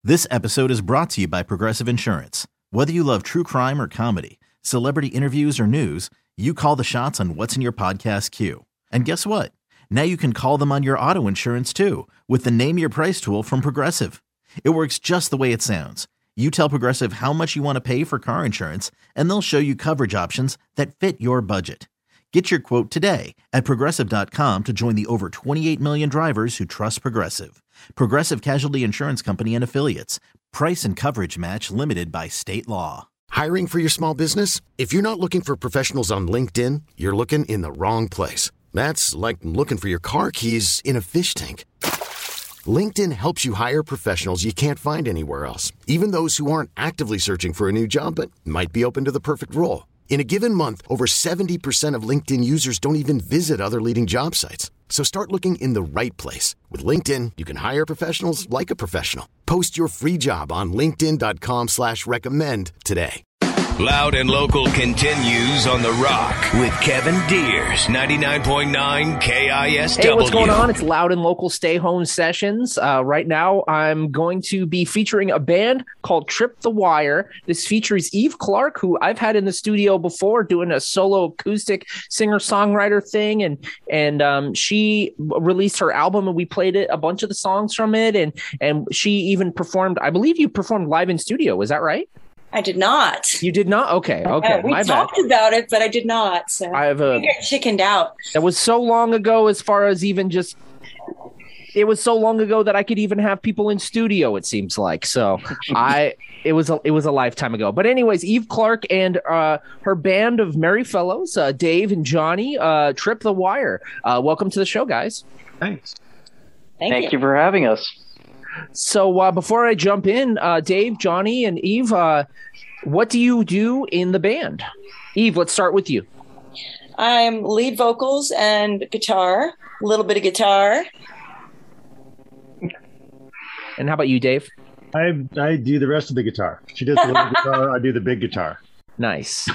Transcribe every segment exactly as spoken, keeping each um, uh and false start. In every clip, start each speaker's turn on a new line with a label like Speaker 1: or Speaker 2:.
Speaker 1: This episode is brought to you by Progressive Insurance. Whether you love true crime or comedy, celebrity interviews or news, you call the shots on what's in your podcast queue. And guess what? Now you can call them on your auto insurance too with the Name Your Price tool from Progressive. It works just the way it sounds. You tell Progressive how much you want to pay for car insurance, and they'll show you coverage options that fit your budget. Get your quote today at progressive dot com to join the over twenty-eight million drivers who trust Progressive. Progressive Casualty Insurance Company and Affiliates. Price and coverage match limited by state law.
Speaker 2: Hiring for your small business? If you're not looking for professionals on LinkedIn, you're looking in the wrong place. That's like looking for your car keys in a fish tank. LinkedIn helps you hire professionals you can't find anywhere else, even those who aren't actively searching for a new job but might be open to the perfect role. In a given month, over seventy percent of LinkedIn users don't even visit other leading job sites. So start looking in the right place. With LinkedIn, you can hire professionals like a professional. Post your free job on linkedin dot com slash recommend today.
Speaker 3: Loud and Local continues on The Rock with Kevin Deers, ninety-nine point nine K I S W.
Speaker 4: Hey, what's going on? It's Loud and Local Stay Home Sessions. Uh, right now, I'm going to be featuring a band called Trip the Wire. This features Eve Clark, who I've had in the studio before doing a solo acoustic singer-songwriter thing, and and um, she released her album, and we played it, a bunch of the songs from it, and and she even performed, I believe you performed live in studio. Is that right?
Speaker 5: I did not.
Speaker 4: You did not? Okay. Okay.
Speaker 5: Yeah, we
Speaker 4: My
Speaker 5: talked
Speaker 4: bad.
Speaker 5: about it, but I did not. So
Speaker 4: I have a
Speaker 5: I got chickened out.
Speaker 4: That was so long ago, as far as even just, it was so long ago that I could even have people in studio, it seems like. So I, it was, a, it was a lifetime ago. But anyways, Eve Clark and uh, her band of merry fellows, uh, Dave and Johnny, uh, Trip the Wire. Uh, welcome to the show, guys.
Speaker 6: Thanks.
Speaker 5: Thank,
Speaker 7: Thank
Speaker 5: you.
Speaker 7: you for having us.
Speaker 4: So uh, before I jump in, uh, Dave, Johnny, and Eve, uh, what do you do in the band? Eve, let's start with you.
Speaker 5: I'm lead vocals and guitar, a little bit of guitar.
Speaker 4: And how about you, Dave?
Speaker 6: I I do the rest of the guitar. She does the little guitar. I do the big guitar.
Speaker 4: Nice.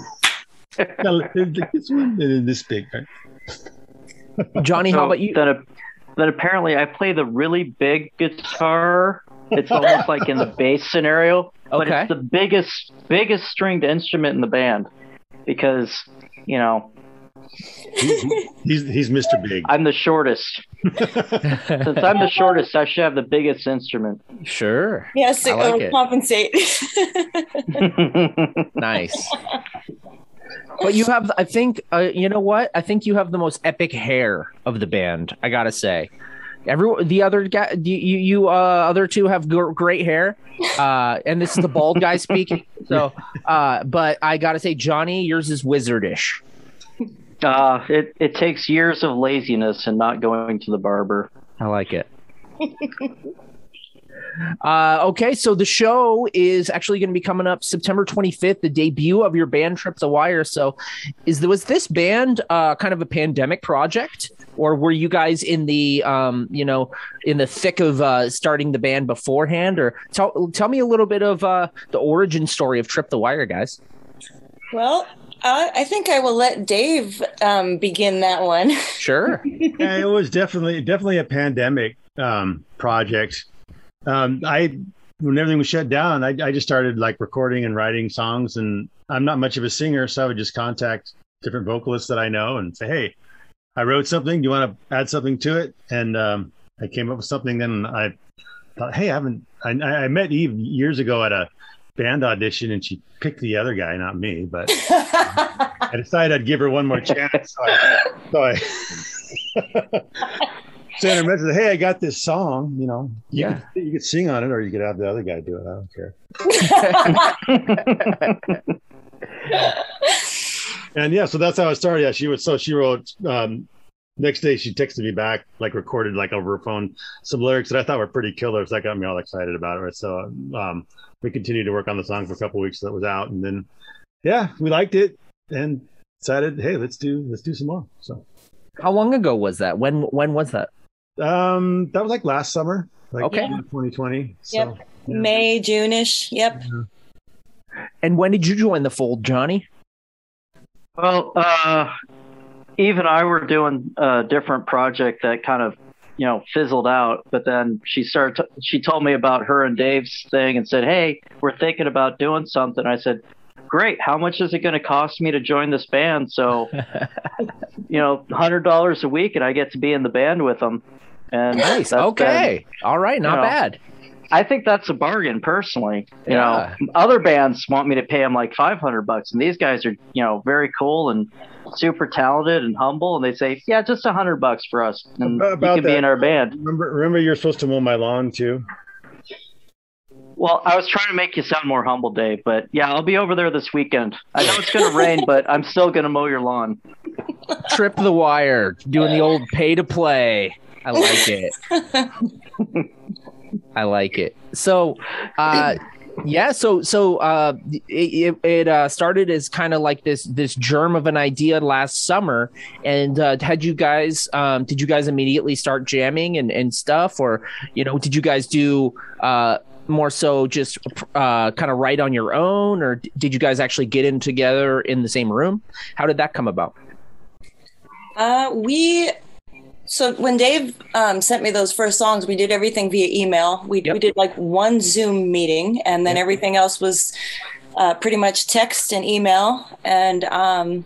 Speaker 6: It's this big, right?
Speaker 4: Johnny, how
Speaker 7: So
Speaker 4: about you?
Speaker 7: Then, then apparently I play the really big guitar. It's almost like in the bass scenario, but
Speaker 4: Okay.
Speaker 7: it's the biggest, biggest stringed instrument in the band because, you know,
Speaker 6: He's he's Mister Big.
Speaker 7: I'm the shortest. Since I'm the shortest, I should have the biggest instrument.
Speaker 4: Sure.
Speaker 5: Yes,
Speaker 4: I
Speaker 5: to
Speaker 4: like
Speaker 5: uh,
Speaker 4: it.
Speaker 5: compensate.
Speaker 4: Nice. But you have, I think, uh, you know what? I think you have the most epic hair of the band, I gotta say. Every the other guy, you you, you uh, other two have gr- great hair, uh, and this is the bald guy speaking. So, uh, but I gotta say, Johnny, yours is wizardish.
Speaker 7: Uh, it, it takes years of laziness and not going to the barber.
Speaker 4: I like it. Uh, okay, so the show is actually going to be coming up September twenty-fifth, the debut of your band Trip the Wire. So is was this band uh, kind of a pandemic project, or were you guys in the, um, you know, in the thick of uh, starting the band beforehand? Or tell, tell me a little bit of uh, the origin story of Trip the Wire, guys.
Speaker 5: Well, I, I think I will let Dave um, begin that one.
Speaker 4: Sure.
Speaker 6: Yeah, it was definitely definitely a pandemic um, project. Um, I when everything was shut down, I, I just started like recording and writing songs, and I'm not much of a singer, so I would just contact different vocalists that I know and say, "Hey, I wrote something. Do you want to add something to it?" And um, I came up with something. Then I thought, "Hey, I haven't." I, I met Eve years ago at a band audition, and she picked the other guy, not me. But I decided I'd give her one more chance. So I, so I sent her a message. Hey, I got this song. You know, you
Speaker 4: Yeah.
Speaker 6: could, you could sing on it, or you could have the other guy do it. I don't care. And yeah, so that's how it started. Yeah, she was. So she wrote. Um, next day, she texted me back, like recorded like over her phone, some lyrics that I thought were pretty killer. So that got me all excited about it. So um, we continued to work on the song for a couple of weeks. So it was out, and then yeah, we liked it and decided, hey, let's do let's do some more. So
Speaker 4: How long ago was that? When when was that?
Speaker 6: um, that was like last summer, like
Speaker 4: Okay.
Speaker 6: twenty twenty. So,
Speaker 5: Yep.
Speaker 6: yeah.
Speaker 5: May, June-ish. Yep.
Speaker 4: And when did you join the fold, Johnny?
Speaker 7: Well, uh, Eve and I were doing a different project that kind of you know, fizzled out. But then she started, t- she told me about her and Dave's thing and said, hey, we're thinking about doing something. I said, great. How much is it going to cost me to join this band? So, you know, one hundred dollars a week and I get to be in the band with them. And
Speaker 4: nice. Okay. Been, All right. Not you know, bad.
Speaker 7: I think that's a bargain personally. You yeah. know, other bands want me to pay them like five hundred bucks, and these guys are, you know, very cool and super talented and humble. And they say, yeah, just a hundred bucks for us. And about you can that, be in our band.
Speaker 6: Remember, remember you're supposed to mow my lawn too.
Speaker 7: Well, I was trying to make you sound more humble, Dave, but yeah, I'll be over there this weekend. I know it's going to rain, but I'm still going to mow your lawn.
Speaker 4: Trip the Wire, doing the old pay to play. I like it. I like it. So, uh, yeah. So, so uh, it, it uh, started as kind of like this this germ of an idea last summer. And uh, had you guys, um, did you guys immediately start jamming and, and stuff, or you know, did you guys do uh, more so just uh, kind of write on your own, or did you guys actually get in together in the same room? How did that come about?
Speaker 5: Uh, we. So when Dave um, sent me those first songs, we did everything via email. We yep. we did like one Zoom meeting, and then yep. everything else was uh, pretty much text and email. And um,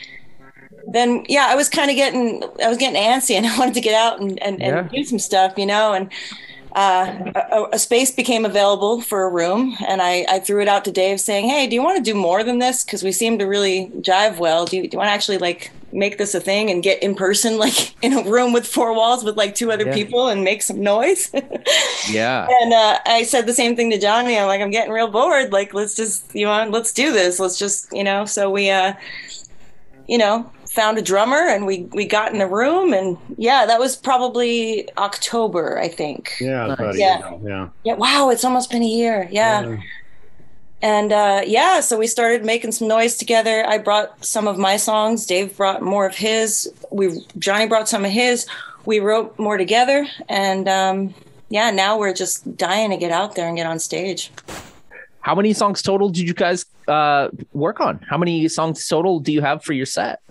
Speaker 5: then, yeah, I was kind of getting, I was getting antsy, and I wanted to get out and, and, and yeah. do some stuff, you know, and uh, a, a space became available for a room, and I, I threw it out to Dave saying, hey, do you want to do more than this? Because we seem to really jive well. Do you, do you want to actually like make this a thing and get in person, like in a room with four walls with like two other yeah. people and make some noise?
Speaker 4: yeah.
Speaker 5: And uh, I said the same thing to Johnny. I'm like, I'm getting real bored. Like, let's just, you know, let's do this. Let's just, you know, so we, uh, you know, found a drummer and we, we got in a room, and yeah, that was probably October, I think.
Speaker 6: Yeah.
Speaker 5: Nice.
Speaker 6: Yeah. yeah.
Speaker 5: Yeah. Wow. It's almost been a year. Yeah. yeah. And uh, yeah, so we started making some noise together. I brought some of my songs. Dave brought more of his. We Johnny brought some of his. We wrote more together. And um, yeah, now we're just dying to get out there and get on stage.
Speaker 4: How many songs total did you guys uh, work on? How many songs total do you have for your set?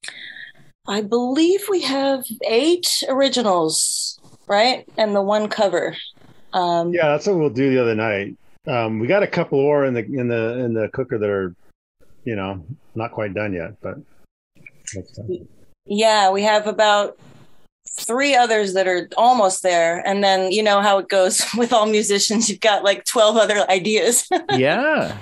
Speaker 5: I believe we have eight originals, right? And the one cover. Um,
Speaker 6: yeah, that's what we'll do the other night. Um, we got a couple more in the in the in the cooker that are, you know, not quite done yet, but next time.
Speaker 5: Yeah, we have about three others that are almost there, and then you know how it goes with all musicians. You've got like twelve other ideas.
Speaker 4: yeah.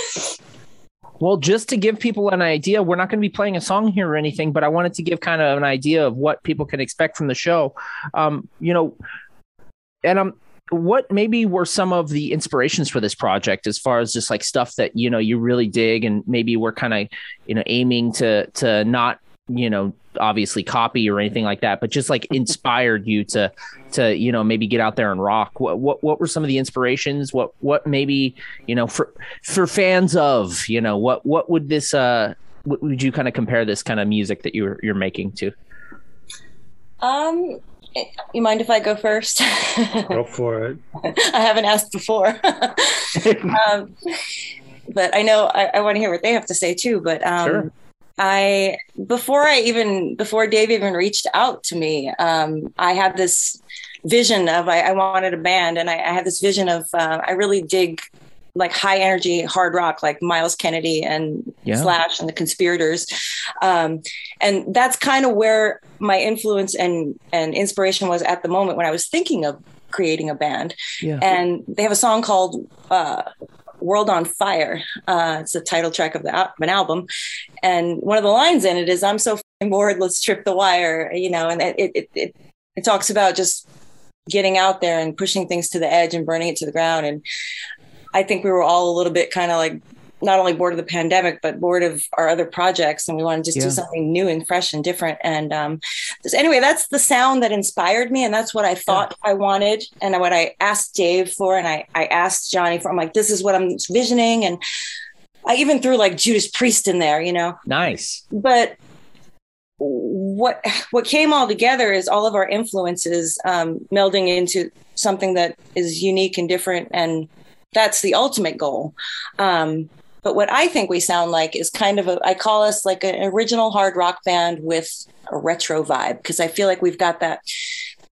Speaker 4: Well, just to give people an idea, we're not going to be playing a song here or anything, but I wanted to give kind of an idea of what people can expect from the show. Um, you know, and I'm. What maybe were some of the inspirations for this project, as far as just like stuff that, you know, you really dig, and maybe we're kind of, you know, aiming to, to not, you know, obviously copy or anything like that, but just like inspired you to, to, you know, maybe get out there and rock? What, what, what were some of the inspirations? What, what maybe, you know, for, for fans of, you know, what, what would this, uh, what would you kind of compare this kind of music that you're, you're making to?
Speaker 5: Um, You mind if I go first?
Speaker 6: Go for it.
Speaker 5: I haven't asked before. um, but I know I, I want to hear what they have to say too. But um, sure. I, before I even, before Dave even reached out to me, um, I had this vision of, I, I wanted a band, and I, I had this vision of, uh, I really dig like high energy hard rock, like Miles Kennedy and yeah. Slash and the Conspirators. Um, and that's kind of where my influence and, and inspiration was at the moment when I was thinking of creating a band. Yeah. And they have a song called uh, World on Fire. Uh, it's the title track of, the, of an album. And one of the lines in it is, I'm so f***ing bored, let's trip the wire, you know, and it, it, it, it talks about just getting out there and pushing things to the edge and burning it to the ground. And I think we were all a little bit kind of like not only bored of the pandemic, but bored of our other projects. And we wanted to just yeah. do something new and fresh and different. And um, just, anyway, that's the sound that inspired me. And that's what I thought yeah. I wanted. And what I asked Dave for, and I, I asked Johnny for, I'm like, this is what I'm visioning. And I even threw like Judas Priest in there, you know?
Speaker 4: Nice.
Speaker 5: But what, what came all together is all of our influences um, melding into something that is unique and different. And that's the ultimate goal. Um, but what I think we sound like is kind of a, I call us like an original hard rock band with a retro vibe, because I feel like we've got that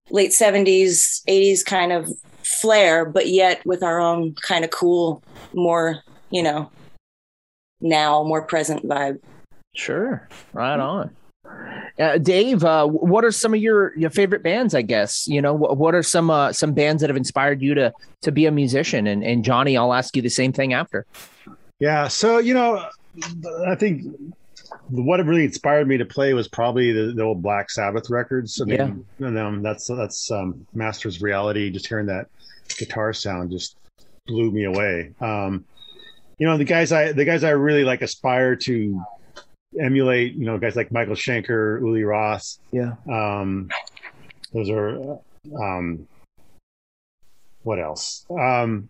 Speaker 5: late seventies, eighties kind of flair, but yet with our own kind of cool, more, you know, now more present vibe.
Speaker 4: Sure. Right on. Uh, Dave, uh, what are some of your, your favorite bands, I guess? You know, what, what are some uh, some bands that have inspired you to to be a musician? And, and Johnny, I'll ask you the same thing after.
Speaker 6: Yeah. So, you know, I think what really inspired me to play was probably the, the old Black Sabbath records. I mean, yeah. and, um, that's that's um, Masters Reality. Just hearing that guitar sound just blew me away. Um, you know, the guys I the guys I really like aspire to emulate, you know, guys like Michael Schenker, Uli Roth.
Speaker 4: Yeah.
Speaker 6: Um, those are, um, what else? Um,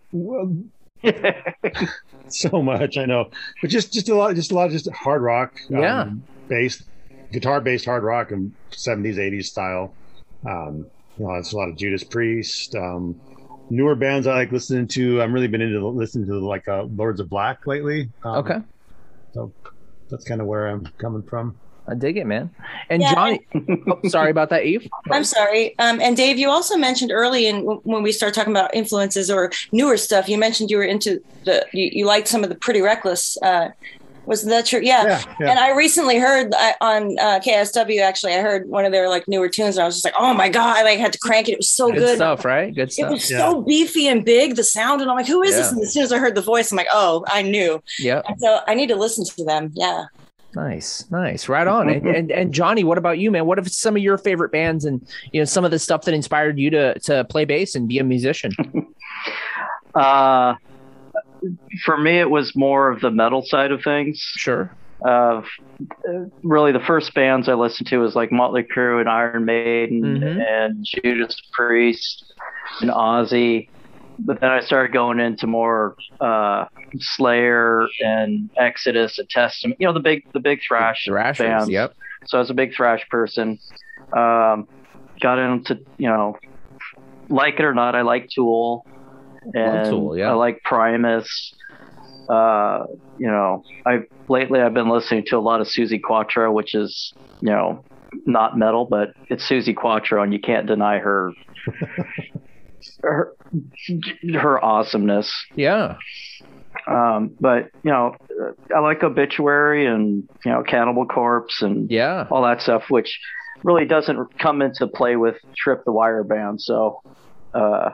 Speaker 6: so much, I know, but just, just a lot, just a lot of just hard rock,
Speaker 4: yeah,
Speaker 6: um, based, guitar based hard rock and seventies, eighties style. Um, you know, it's a lot of Judas Priest, um, newer bands I like listening to. I'm really been into listening to like, uh, Lords of Black lately. Um,
Speaker 4: okay.
Speaker 6: So that's kind of where I'm coming from.
Speaker 4: I dig it, man. And
Speaker 5: yeah.
Speaker 4: Johnny, oh, sorry about that, Eve.
Speaker 5: I'm sorry. Um, and Dave, you also mentioned early in when we start talking about influences or newer stuff, you mentioned you were into the, you, you liked some of the Pretty Reckless. Uh, was that true? Yeah. Yeah, yeah. And I recently heard uh, on uh, K S W, actually, I heard one of their like newer tunes and I was just like, oh my God, I like had to crank it. It was so good.
Speaker 4: Good stuff, right? Good stuff.
Speaker 5: It was
Speaker 4: yeah.
Speaker 5: so beefy and big, the sound. And I'm like, who is
Speaker 4: yeah.
Speaker 5: this? And as soon as I heard the voice, I'm like, oh, I knew.
Speaker 4: Yeah.
Speaker 5: And so I need to listen to them. Yeah.
Speaker 4: Nice, nice, right on. and, and and Johnny, what about you, man? What are some of your favorite bands, and you know some of the stuff that inspired you to to play bass and be a musician?
Speaker 7: uh, for me, it was more of the metal side of things.
Speaker 4: Sure.
Speaker 7: Uh, really, the first bands I listened to was like Motley Crue and Iron Maiden mm-hmm. and Judas Priest and Ozzy. But then I started going into more uh, Slayer and Exodus and Testament, you know, the big the big thrash
Speaker 4: Thrashers,
Speaker 7: bands.
Speaker 4: Yep.
Speaker 7: So I was a big thrash person. Um, got into, you know, like it or not, I like Tool. And
Speaker 4: Tool, yeah.
Speaker 7: I like Primus. Uh, you know, I lately I've been listening to a lot of Suzi Quatro, which is, you know, not metal, but it's Suzi Quatro, and you can't deny her. her her awesomeness.
Speaker 4: Yeah.
Speaker 7: Um, but you know, I like Obituary and, you know, Cannibal Corpse and
Speaker 4: yeah,
Speaker 7: all that stuff, which really doesn't come into play with Trip the Wire band. So uh,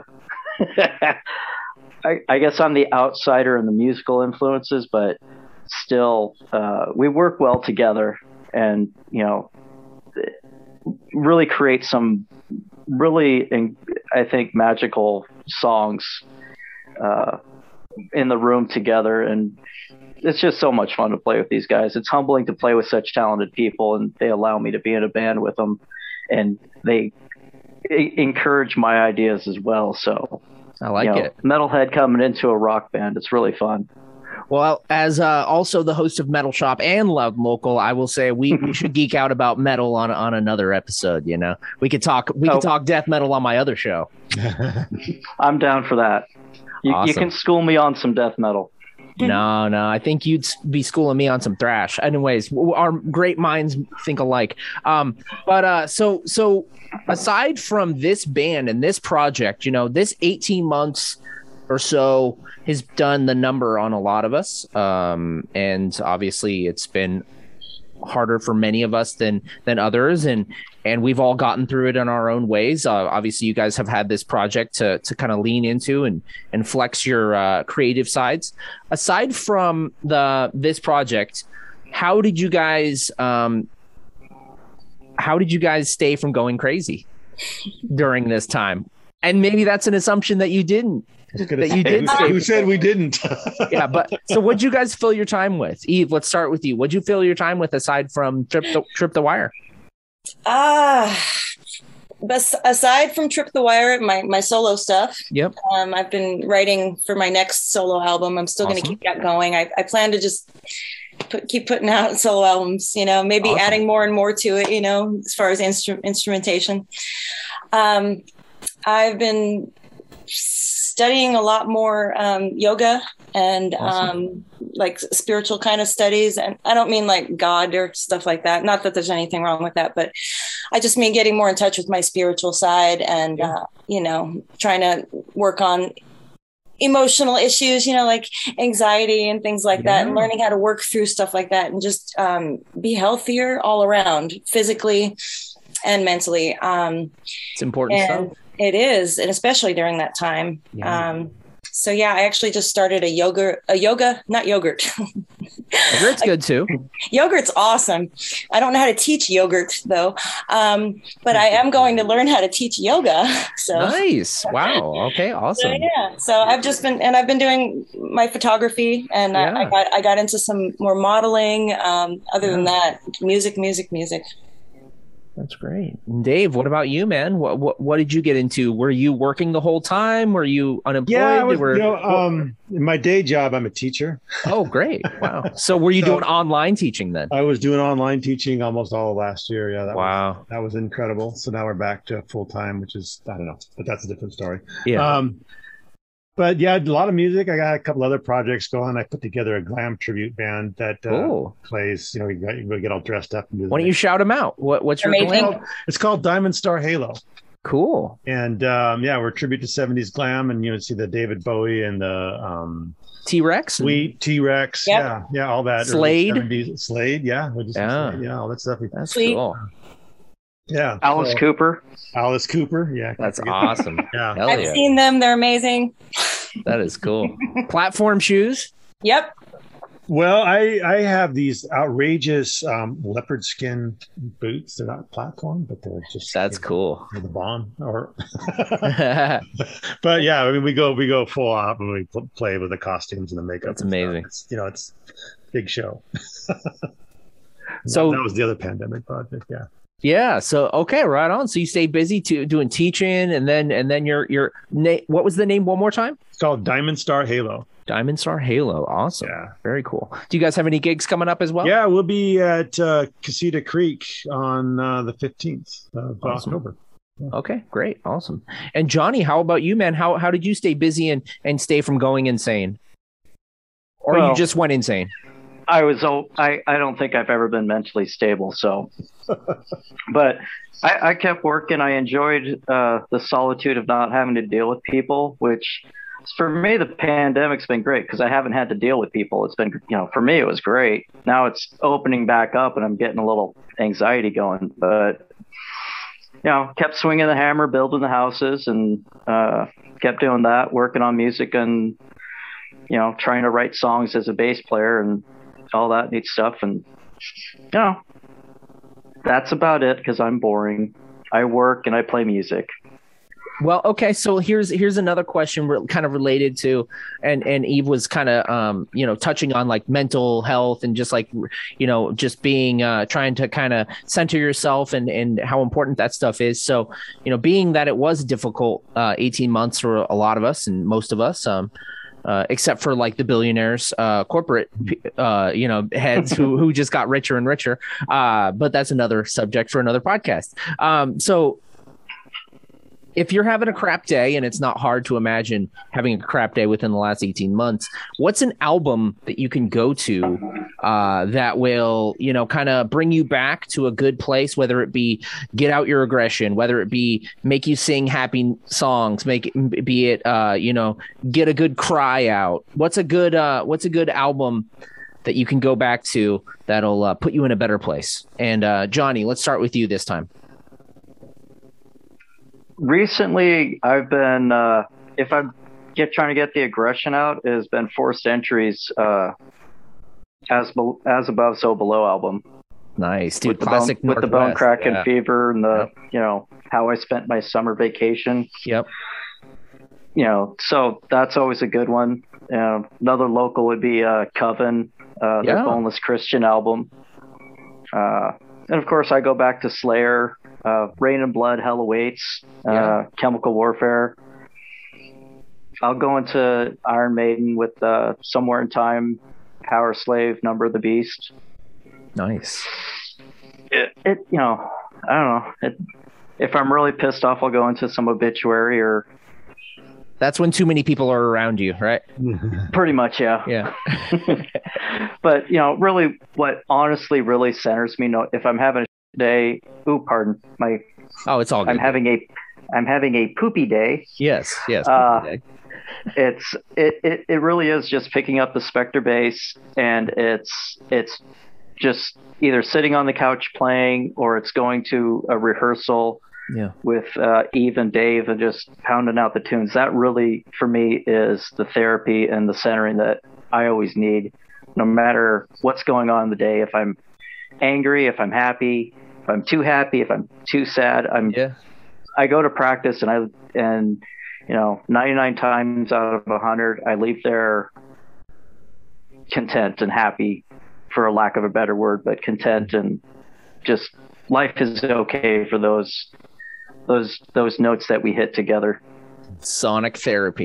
Speaker 7: I, I guess I'm the outsider in the musical influences, but still uh, we work well together and, you know, really create some really, I think, magical songs uh, in the room together. And it's just so much fun to play with these guys. It's humbling to play with such talented people, and they allow me to be in a band with them, and they I- encourage my ideas as well. So
Speaker 4: I like
Speaker 7: you know,
Speaker 4: it.
Speaker 7: Metalhead coming into a rock band. It's really fun.
Speaker 4: Well, as uh, also the host of Metal Shop and Loud Local, I will say we, we should geek out about metal on on another episode. You know, we could talk we oh. could talk death metal on my other show.
Speaker 7: I'm down for that. You,
Speaker 4: awesome.
Speaker 7: You can school me on some death metal.
Speaker 4: No, no, I think you'd be schooling me on some thrash. Anyways, our great minds think alike. Um, but uh, so so aside from this band and this project, you know, this eighteen months or so has done the number on a lot of us. Um, and obviously it's been harder for many of us than, than others. And, and we've all gotten through it in our own ways. Uh, obviously you guys have had this project to, to kind of lean into and, and flex your uh, creative sides. Aside from the, this project, how did you guys, um, how did you guys stay from going crazy during this time? And maybe that's an assumption that you didn't. That you did.
Speaker 6: Who said we didn't?
Speaker 4: Yeah, but so what'd you guys fill your time with? Eve, let's start with you. What'd you fill your time with aside from Trip the, Trip the Wire?
Speaker 5: Ah, uh, but aside from Trip the Wire, my my solo stuff.
Speaker 4: Yep.
Speaker 5: Um, I've been writing for my next solo album. I'm still awesome. going to keep that going. I, I plan to just put, keep putting out solo albums. You know, maybe awesome. adding more and more to it. You know, as far as instru- instrumentation. Um, I've been studying a lot more um, yoga and
Speaker 4: Awesome.
Speaker 5: um, like spiritual kind of studies. And I don't mean like God or stuff like that. Not that there's anything wrong with that, but I just mean getting more in touch with my spiritual side and,
Speaker 4: Yeah.
Speaker 5: uh, you know, trying to work on emotional issues, you know, like anxiety and things like that, and
Speaker 4: Yeah.
Speaker 5: learning how to work through stuff like that and just um, be healthier all around, physically and mentally. Um,
Speaker 4: It's important
Speaker 5: and
Speaker 4: stuff.
Speaker 5: it is, and especially during that time.
Speaker 4: Yeah.
Speaker 5: Um, so yeah, I actually just started a yoga, a yoga, not yogurt.
Speaker 4: Yogurt's good too.
Speaker 5: Yogurt's awesome. I don't know how to teach yogurt though, um, but I am going to learn how to teach yoga. So
Speaker 4: Nice. Wow. Okay.
Speaker 5: So,
Speaker 4: Awesome.
Speaker 5: yeah, so I've just been, and I've been doing my photography, and
Speaker 4: Yeah.
Speaker 5: I, I got I got into some more modeling. Um, other than
Speaker 4: Yeah.
Speaker 5: that, music, music, music.
Speaker 4: That's great. And Dave, what about you, man? What, what what did you get into? Were you working the whole time? Were you unemployed?
Speaker 6: Yeah, I was,
Speaker 4: Were-
Speaker 6: you know, um, in my day job, I'm a teacher.
Speaker 4: oh, great. Wow. So were you
Speaker 6: So-
Speaker 4: doing online teaching then?
Speaker 6: I was doing online teaching almost all of last year. Yeah, that was
Speaker 4: Wow.
Speaker 6: that was incredible. So now we're back to full time, which is I don't know, but that's a different story.
Speaker 4: Yeah.
Speaker 6: Um, but yeah, a lot of music. I got a couple other projects going. I put together a glam tribute band that uh,
Speaker 4: Cool.
Speaker 6: plays. You know, you, got, you get all dressed up and do. the
Speaker 4: Why don't you shout them out? What what's your
Speaker 5: Amazing.
Speaker 4: glam?
Speaker 6: It's called Diamond Star Halo.
Speaker 4: Cool.
Speaker 6: And um, yeah, we're a tribute to seventies glam, and you know, see the David Bowie and the um,
Speaker 4: T-Rex?
Speaker 6: Sweet T-Rex,
Speaker 5: Yep.
Speaker 6: yeah, yeah, all that. early
Speaker 4: Slade?
Speaker 6: seventies Slade, yeah, we just-
Speaker 4: Yeah.
Speaker 6: Slade, yeah, all that stuff.
Speaker 4: That's
Speaker 5: Sweet.
Speaker 4: cool.
Speaker 6: Yeah,
Speaker 7: Alice
Speaker 6: so-
Speaker 7: Cooper.
Speaker 6: Alice Cooper, yeah, can't
Speaker 4: That's
Speaker 6: forget-
Speaker 4: awesome.
Speaker 6: Yeah,
Speaker 4: Hell
Speaker 5: I've
Speaker 4: yeah.
Speaker 5: seen them; they're amazing.
Speaker 4: That is cool. Platform shoes?
Speaker 5: Yep.
Speaker 6: well, I I have these outrageous um, leopard skin boots. They're not platform, but they're just
Speaker 4: That's cool.
Speaker 6: they're the bomb. Or, but yeah, I mean, we go we go full out and we pl- play with the costumes and the makeup.
Speaker 4: That's
Speaker 6: and stuff.
Speaker 4: amazing.
Speaker 6: It's, you know, it's big show.
Speaker 4: So-
Speaker 6: that was the other pandemic project. Yeah.
Speaker 4: Yeah. So okay, right on. So you stay busy to doing teaching, and then and then your your na- what was the name one more time?
Speaker 6: It's called Diamond Star Halo.
Speaker 4: Diamond Star Halo. Awesome.
Speaker 6: Yeah.
Speaker 4: Very cool. Do you guys have any gigs coming up as well?
Speaker 6: Yeah, we'll be at uh, Casita Creek on uh, the fifteenth of
Speaker 4: Awesome.
Speaker 6: October.
Speaker 4: Okay, great. Awesome. And Johnny, how about you, man? How how did you stay busy and and stay from going insane? Or you
Speaker 7: Well-
Speaker 4: just went insane?
Speaker 7: I was oh, I, I don't think I've ever been mentally stable, so but I, I kept working. I enjoyed uh, the solitude of not having to deal with people, which for me the pandemic's been great because I haven't had to deal with people. It's been, you know, for me it was great. Now it's opening back up and I'm getting a little anxiety going, but you know, kept swinging the hammer, building the houses, and uh, kept doing that, working on music and, you know, trying to write songs as a bass player and all that neat stuff. And, you know, that's about it because I'm boring. I work and I play music.
Speaker 4: Well, okay. So here's here's another question re- kind of related to, and and Eve was kind of um you know touching on like mental health and just like you know just being uh trying to kind of center yourself and and how important that stuff is. So you know being that it was difficult uh eighteen months for a lot of us and most of us um. Uh, except for like the billionaires, uh, corporate, uh, you know, heads who who just got richer and richer. Uh, but that's another subject for another podcast. Um, so if you're having a crap day, and it's not hard to imagine having a crap day within the last eighteen months, what's an album that you can go to uh, that will, you know, kind of bring you back to a good place, whether it be get out your aggression, whether it be make you sing happy songs, make it, be it, uh, you know, get a good cry out. What's a good, uh, what's a good album that you can go back to that'll uh, put you in a better place? And uh, Johnny, let's start with you this time.
Speaker 7: Recently, I've been, uh, if I'm get, trying to get the aggression out, it has been Forced Entry's uh, As Be- As Above, So Below album.
Speaker 4: Nice, dude.
Speaker 7: With the,
Speaker 4: Classic
Speaker 7: bone, with the bone
Speaker 4: Northwest.
Speaker 7: cracking
Speaker 4: Yeah.
Speaker 7: fever and the,
Speaker 4: Yep.
Speaker 7: you know, how I spent my summer vacation.
Speaker 4: Yep.
Speaker 7: You know, so that's always a good one. Uh, another local would be uh, Coven, uh, their
Speaker 4: Yeah.
Speaker 7: Boneless Christian album. Uh, and of course, I go back to Slayer, uh, Rain and Blood, Hell Awaits, uh,
Speaker 4: Yeah.
Speaker 7: Chemical Warfare. I'll go into Iron Maiden with uh, Somewhere in Time, Power Slave, Number of the Beast.
Speaker 4: Nice.
Speaker 7: It, it you know, I don't know. It, if I'm really pissed off, I'll go into some Obituary or
Speaker 4: That's when too many people are around you, right?
Speaker 7: Pretty much, yeah.
Speaker 4: Yeah.
Speaker 7: But, you know, really what honestly really centers me, no, if I'm having a day, ooh, pardon, my,
Speaker 4: oh, it's all good.
Speaker 7: I'm having a, I'm having a poopy day.
Speaker 4: Yes, yes.
Speaker 7: Uh,
Speaker 4: day.
Speaker 7: It's, it, it, it really is just picking up the Spectre bass, and it's, it's just either sitting on the couch playing, or it's going to a rehearsal
Speaker 4: yeah.
Speaker 7: with uh, Eve and Dave and just pounding out the tunes. That really, for me, is the therapy and the centering that I always need, no matter what's going on in the day. If I'm angry, if I'm happy, if I'm too happy, if I'm too sad, I'm
Speaker 4: yeah.
Speaker 7: I go to practice, and I and you know, ninety-nine times out of one hundred, I leave there content and happy, for a lack of a better word, but content, and just life is okay for those those those notes that we hit together.
Speaker 4: Sonic therapy.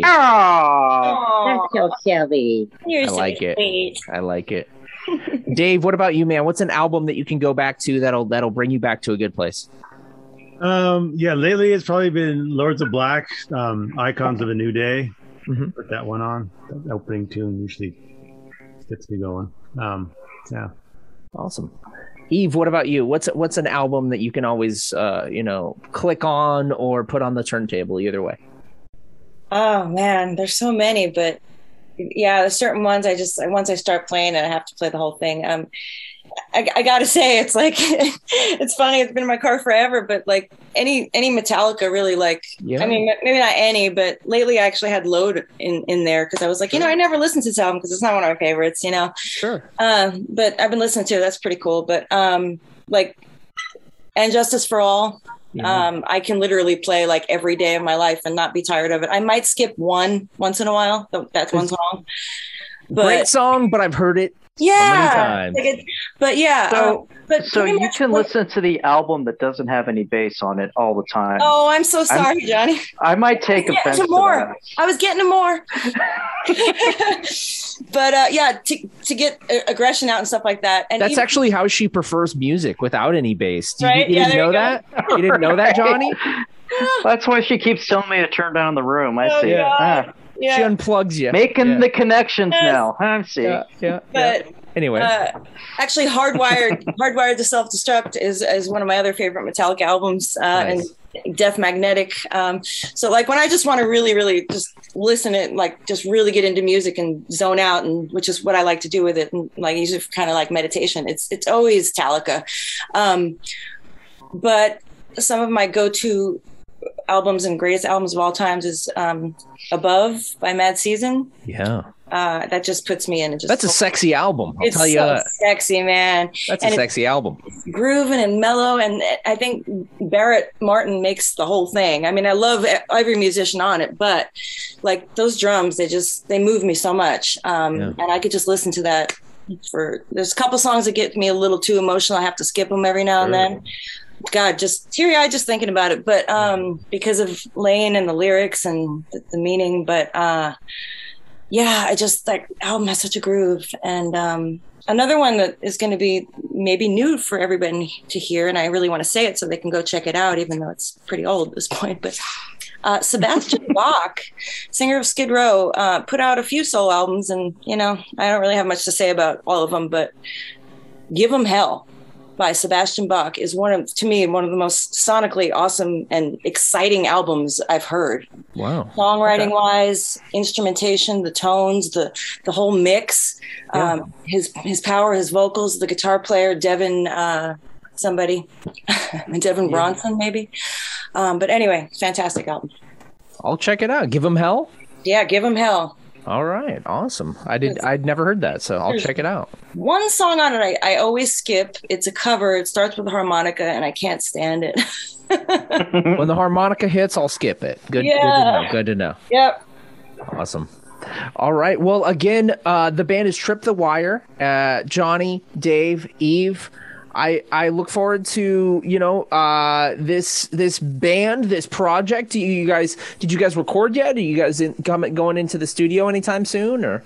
Speaker 5: Oh,
Speaker 8: that's so silly.
Speaker 5: You're
Speaker 4: I
Speaker 5: so
Speaker 4: like
Speaker 5: sweet.
Speaker 4: it. I like it. Dave, what about you, man? What's an album that you can go back to that'll that'll bring you back to a good place?
Speaker 6: Um, yeah, lately it's probably been Lords of Black, um, Icons of a New Day. Mm-hmm. Put that one on. That opening tune usually gets me going. Um, yeah.
Speaker 4: Awesome. Eve, what about you? What's what's an album that you can always uh, you know, click on or put on the turntable, either way?
Speaker 5: Oh man, there's so many, but yeah, there's certain ones I just once I start playing it, I have to play the whole thing. Um, I, I gotta say, it's like it's funny. It's been in my car forever, but like any any Metallica, really, like yeah. I mean, maybe not any, but lately I actually had Load in in there because I was like, sure. you know, I never listened to this album because it's not one of my favorites, you know.
Speaker 4: Sure.
Speaker 5: Um, but I've been listening to it. That's pretty cool. But um, like, And Justice for All. Yeah. Um, I can literally play like every day of my life and not be tired of it. I might skip one once in a while. That's one song.
Speaker 4: But, great song, but I've heard it
Speaker 5: yeah,
Speaker 4: so many times.
Speaker 5: Like it, but yeah.
Speaker 7: So,
Speaker 5: um, but
Speaker 7: so you can what, listen to the album that doesn't have any bass on it all the time.
Speaker 5: Oh, I'm so sorry,
Speaker 7: I'm,
Speaker 5: Johnny.
Speaker 7: I might take offense to
Speaker 5: more.
Speaker 7: that.
Speaker 5: I was getting to more. But uh, yeah, to to get aggression out and stuff like that. And
Speaker 4: that's
Speaker 5: even,
Speaker 4: actually how she prefers music, without any bass. You,
Speaker 5: right?
Speaker 4: you
Speaker 5: yeah,
Speaker 4: didn't know that? You didn't know that, Johnny?
Speaker 7: That's why she keeps telling me to turn down the room. I
Speaker 5: oh,
Speaker 7: see.
Speaker 5: Yeah. Yeah.
Speaker 4: She unplugs you.
Speaker 7: Making
Speaker 4: yeah.
Speaker 7: the connections yes. now. I see.
Speaker 4: Yeah, yeah.
Speaker 5: But
Speaker 4: yeah. Anyway,
Speaker 5: uh, actually, Hardwired, Hardwired to Self-Destruct is is one of my other favorite Metallica albums, uh, nice. and Death Magnetic. Um, so, like, when I just want to really, really just listen to it, like, just really get into music and zone out, and which is what I like to do with it, and like use it for kind of like meditation. It's it's always Metallica, um, but some of my go-to albums and greatest albums of all times is um, Above by Mad Season.
Speaker 4: Yeah.
Speaker 5: Uh, that just puts me in. It just
Speaker 4: That's a sexy album. I'll
Speaker 5: it's
Speaker 4: tell you
Speaker 5: so
Speaker 4: that.
Speaker 5: Sexy, man.
Speaker 4: That's
Speaker 5: and
Speaker 4: a sexy album.
Speaker 5: Grooving and mellow. And I think Barrett Martin makes the whole thing. I mean, I love every musician on it, but like those drums, they just, they move me so much. Um, yeah. And I could just listen to that for, there's a couple songs that get me a little too emotional. I have to skip them every now and sure. then. God, just teary-eyed just thinking about it, but um, because of Lane and the lyrics and the, the meaning. But uh, yeah, I just that album has such a groove. And um, another one that is going to be maybe new for everybody to hear, and I really want to say it so they can go check it out, even though it's pretty old at this point. But uh, Sebastian Bach, singer of Skid Row, uh, put out a few solo albums, and you know, I don't really have much to say about all of them, but Give 'Em Hell by Sebastian Bach is one of, to me, one of the most sonically awesome and exciting albums I've heard.
Speaker 4: Wow.
Speaker 5: Songwriting
Speaker 4: okay.
Speaker 5: wise, instrumentation, the tones, the the whole mix, yeah. um, his his power, his vocals, the guitar player, Devin uh, somebody, Devin yeah. Bronson maybe. Um, but anyway, fantastic album.
Speaker 4: I'll check it out. Give 'Em Hell?
Speaker 5: Yeah, Give 'Em Hell.
Speaker 4: All right, awesome. I did. I'd never heard that, so I'll check it out.
Speaker 5: One song on it I, I always skip. It's a cover. It starts with a harmonica, and I can't stand it.
Speaker 4: When the harmonica hits, I'll skip it. Good,
Speaker 5: yeah.
Speaker 4: good to know. Good to know.
Speaker 5: Yep.
Speaker 4: Awesome. All right. Well, again, uh, the band is Trip the Wire. Uh, Johnny, Dave, Eve. I, I look forward to, you know, uh, this this band, this project. Do you guys did you guys record yet? Are you guys in, coming going into the studio anytime soon, or?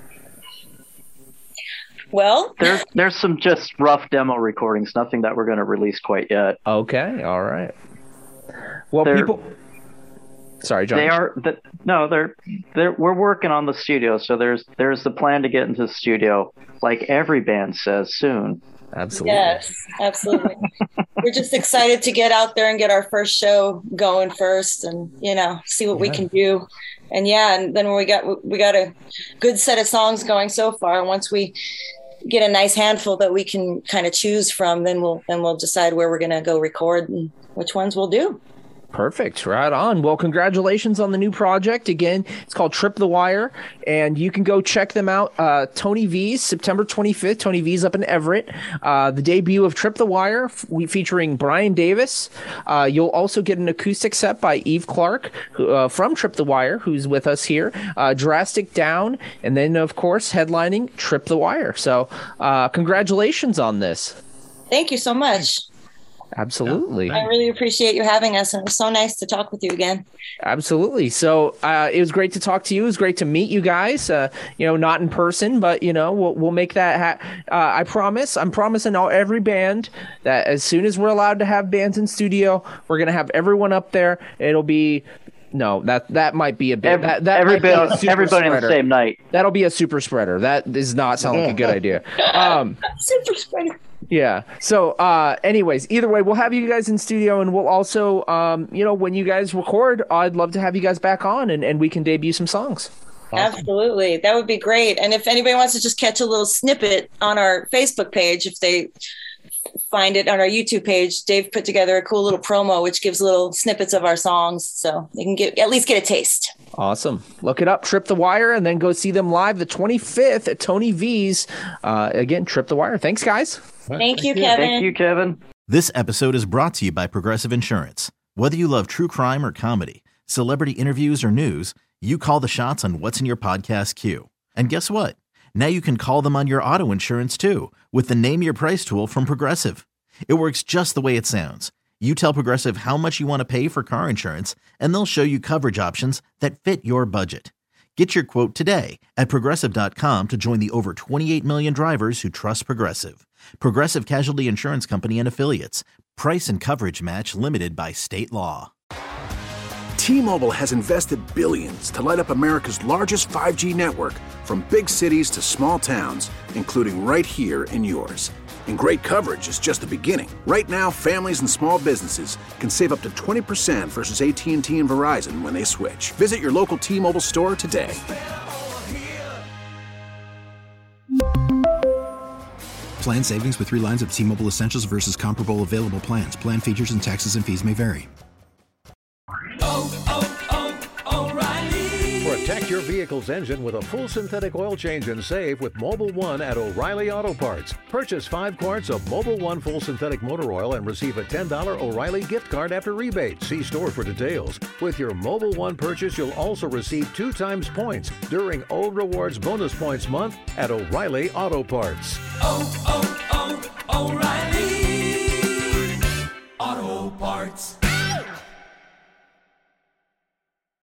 Speaker 5: Well,
Speaker 7: there's there's some just rough demo recordings, nothing that we're going to release quite yet.
Speaker 4: Okay, all right. Well,
Speaker 7: They're,
Speaker 4: people. Sorry, John.
Speaker 7: They are the, no, they're they're we're working on the studio, so there's there's the plan to get into the studio, like every band says, soon.
Speaker 4: Absolutely.
Speaker 5: Yes, absolutely. We're just excited to get out there and get our first show going first, and you know, see what yeah. we can do. And yeah, and then we got we got a good set of songs going so far. And once we get a nice handful that we can kind of choose from, then we'll then we'll decide where we're going to go record and which ones we'll do.
Speaker 4: Perfect. Right on. Well, congratulations on the new project. Again, it's called Trip the Wire, and you can go check them out. Uh, Tony V's, September twenty-fifth. Tony V's up in Everett. Uh, the debut of Trip the Wire, f- featuring Brian Davis. Uh, you'll also get an acoustic set by Eve Clark who, uh, from Trip the Wire, who's with us here. Uh, Drastic Down, and then, of course, headlining Trip the Wire. So uh, congratulations on this.
Speaker 5: Thank you so much.
Speaker 4: Absolutely.
Speaker 5: I really appreciate you having us, and it was so nice to talk with you again.
Speaker 4: Absolutely. So uh, it was great to talk to you. It was great to meet you guys, uh, you know, not in person, but, you know, we'll, we'll make that ha- uh, I promise, I'm promising all every band that as soon as we're allowed to have bands in studio, we're going to have everyone up there. It'll be No, that that might be a bit.
Speaker 7: Every,
Speaker 4: that, that
Speaker 7: everybody, everybody on the same night.
Speaker 4: That'll be a super spreader. That does not sound like a good idea. Um,
Speaker 5: super spreader.
Speaker 4: Yeah. So, uh, anyways, either way, we'll have you guys in studio, and we'll also, um, you know, when you guys record, I'd love to have you guys back on, and, and we can debut some songs.
Speaker 5: Awesome. Absolutely. That would be great. And if anybody wants to just catch a little snippet on our Facebook page, if they find it on our YouTube page, Dave put together a cool little promo, which gives little snippets of our songs. So they can get at least get a taste.
Speaker 4: Awesome. Look it up, Trip the Wire, and then go see them live the twenty-fifth at Tony V's. Uh, again, Trip the Wire. Thanks, guys.
Speaker 5: Thank you, Kevin.
Speaker 7: Thank you, Kevin.
Speaker 1: This episode is brought to you by Progressive Insurance. Whether you love true crime or comedy, celebrity interviews or news, you call the shots on what's in your podcast queue. And guess what? Now you can call them on your auto insurance too with the Name Your Price tool from Progressive. It works just the way it sounds. You tell Progressive how much you want to pay for car insurance, and they'll show you coverage options that fit your budget. Get your quote today at Progressive dot com to join the over twenty-eight million drivers who trust Progressive. Progressive Casualty Insurance Company and Affiliates. Price and coverage match limited by state law.
Speaker 9: T-Mobile has invested billions to light up America's largest five G network, from big cities to small towns, including right here in yours. And great coverage is just the beginning. Right now, families and small businesses can save up to twenty percent versus A T and T and Verizon when they switch. Visit your local T-Mobile store today.
Speaker 10: Plan savings with three lines of T-Mobile Essentials versus comparable available plans. Plan features and taxes and fees may vary.
Speaker 11: Oh, oh, oh, O'Reilly. Protect your vehicle's engine with a full synthetic oil change and save with Mobil one at O'Reilly Auto Parts. Purchase five quarts of Mobil one full synthetic motor oil and receive a ten dollars O'Reilly gift card after rebate. See store for details. With your Mobil one purchase, you'll also receive two times points during O Rewards Bonus Points Month at O'Reilly Auto Parts. Oh, oh, oh, O'Reilly Auto Parts.